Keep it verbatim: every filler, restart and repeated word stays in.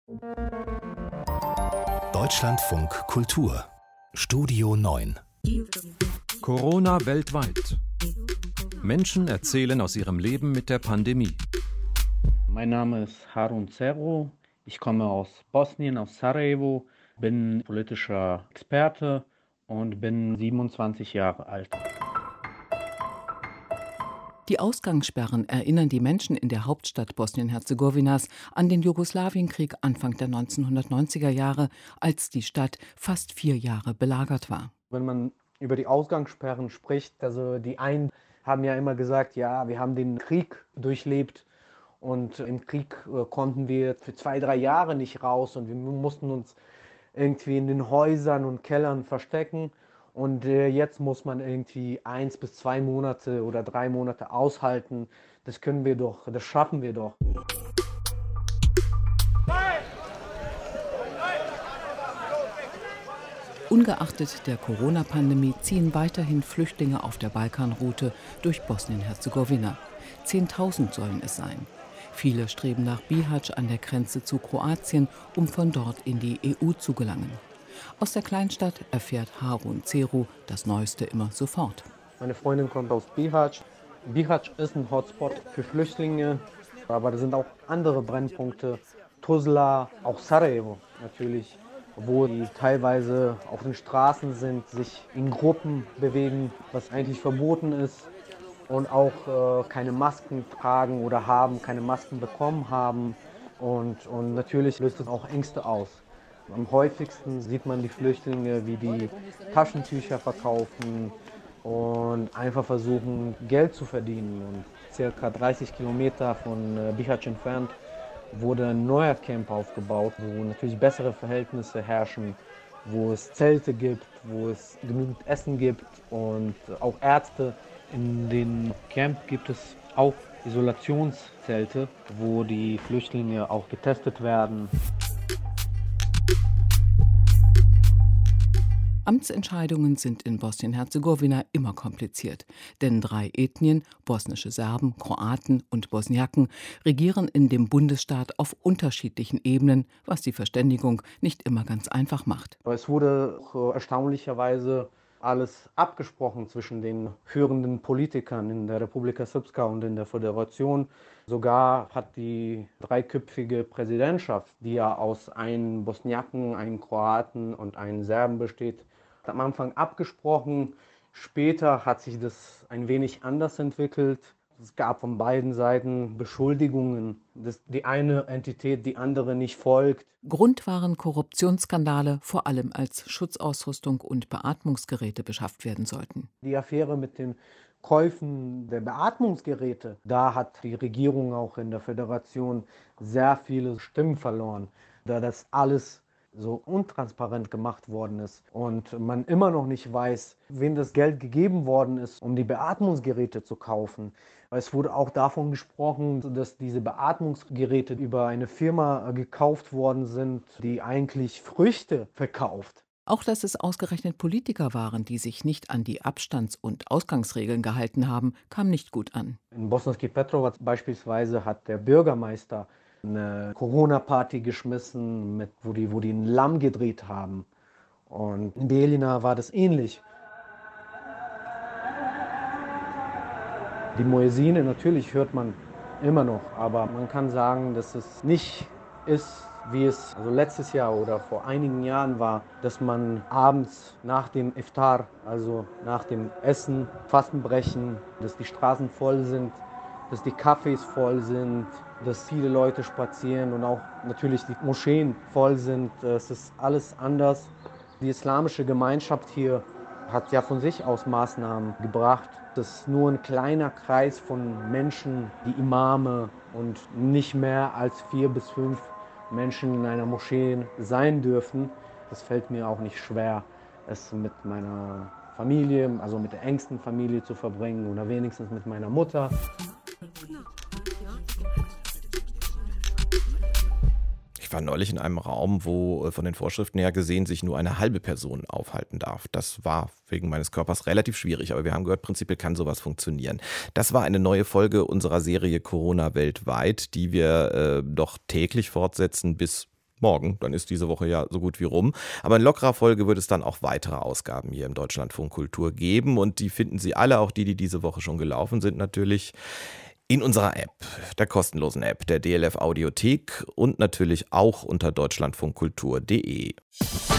Deutschlandfunk Kultur Studio neun. Corona weltweit. Menschen erzählen aus ihrem Leben mit der Pandemie. Mein Name ist Harun Cerro. Ich komme aus Bosnien, aus Sarajevo, bin politischer Experte und bin siebenundzwanzig Jahre alt. Die Ausgangssperren erinnern die Menschen in der Hauptstadt Bosnien-Herzegowinas an den Jugoslawienkrieg Anfang der neunzehnhundertneunziger Jahre, als die Stadt fast vier Jahre belagert war. Wenn man über die Ausgangssperren spricht, also die einen haben ja immer gesagt, ja, wir haben den Krieg durchlebt und im Krieg äh, konnten wir für zwei, drei Jahre nicht raus und wir mussten uns irgendwie in den Häusern und Kellern verstecken. Und äh, jetzt muss man irgendwie eins bis zwei Monate oder drei Monate aushalten. Das können wir doch, das schaffen wir doch. Ungeachtet der Corona-Pandemie ziehen weiterhin Flüchtlinge auf der Balkanroute durch Bosnien-Herzegowina. Zehntausend sollen es sein. Viele streben nach Bihać an der Grenze zu Kroatien, um von dort in die E U zu gelangen. Aus der Kleinstadt erfährt Harun Cerro das Neueste immer sofort. Meine Freundin kommt aus Bihać. Bihać ist ein Hotspot für Flüchtlinge, aber da sind auch andere Brennpunkte. Tuzla, auch Sarajevo natürlich, wo die teilweise auf den Straßen sind, sich in Gruppen bewegen, was eigentlich verboten ist. Und auch äh, keine Masken tragen oder haben, keine Masken bekommen haben. Und, und natürlich löst es auch Ängste aus. Am häufigsten sieht man die Flüchtlinge, wie die Taschentücher verkaufen und einfach versuchen, Geld zu verdienen. Und circa dreißig Kilometer von Bihać entfernt wurde ein neuer Camp aufgebaut, wo natürlich bessere Verhältnisse herrschen, wo es Zelte gibt, wo es genügend Essen gibt und auch Ärzte. In dem Camp gibt es auch Isolationszelte, wo die Flüchtlinge auch getestet werden. Amtsentscheidungen sind in Bosnien-Herzegowina immer kompliziert, denn drei Ethnien, bosnische Serben, Kroaten und Bosniaken, regieren in dem Bundesstaat auf unterschiedlichen Ebenen, was die Verständigung nicht immer ganz einfach macht. Es wurde erstaunlicherweise alles abgesprochen zwischen den führenden Politikern in der Republika Srpska und in der Föderation. Sogar hat die dreiköpfige Präsidentschaft, die ja aus einem Bosniaken, einem Kroaten und einem Serben besteht, am Anfang abgesprochen. Später hat sich das ein wenig anders entwickelt. Es gab von beiden Seiten Beschuldigungen, dass die eine Entität die andere nicht folgt. Grund waren Korruptionsskandale, vor allem als Schutzausrüstung und Beatmungsgeräte beschafft werden sollten. Die Affäre mit den Käufen der Beatmungsgeräte, da hat die Regierung auch in der Föderation sehr viele Stimmen verloren, da das alles so untransparent gemacht worden ist und man immer noch nicht weiß, wem das Geld gegeben worden ist, um die Beatmungsgeräte zu kaufen. Es wurde auch davon gesprochen, dass diese Beatmungsgeräte über eine Firma gekauft worden sind, die eigentlich Früchte verkauft. Auch dass es ausgerechnet Politiker waren, die sich nicht an die Abstands- und Ausgangsregeln gehalten haben, kam nicht gut an. In Bosanski Petrovac beispielsweise hat der Bürgermeister eine Corona-Party geschmissen, mit, wo, die, wo die ein Lamm gedreht haben. Und in Bijeljina war das ähnlich. Die Muezzine natürlich hört man immer noch, aber man kann sagen, dass es nicht ist, wie es also letztes Jahr oder vor einigen Jahren war, dass man abends nach dem Iftar, also nach dem Essen, Fastenbrechen, dass die Straßen voll sind, dass die Cafés voll sind, dass viele Leute spazieren und auch natürlich die Moscheen voll sind. Es ist alles anders. Die islamische Gemeinschaft hier hat ja von sich aus Maßnahmen gebracht, dass nur ein kleiner Kreis von Menschen, die Imame und nicht mehr als vier bis fünf Menschen in einer Moschee sein dürfen. Das fällt mir auch nicht schwer, es mit meiner Familie, also mit der engsten Familie zu verbringen oder wenigstens mit meiner Mutter. Ich war neulich in einem Raum, wo von den Vorschriften her gesehen sich nur eine halbe Person aufhalten darf. Das war wegen meines Körpers relativ schwierig, aber wir haben gehört, prinzipiell kann sowas funktionieren. Das war eine neue Folge unserer Serie Corona weltweit, die wir äh, doch täglich fortsetzen bis morgen, dann ist diese Woche ja so gut wie rum. Aber in lockerer Folge wird es dann auch weitere Ausgaben hier im Deutschlandfunk Kultur geben und die finden Sie alle, auch die, die diese Woche schon gelaufen sind natürlich, in unserer App, der kostenlosen App der D L F Audiothek und natürlich auch unter deutschlandfunkkultur punkt de.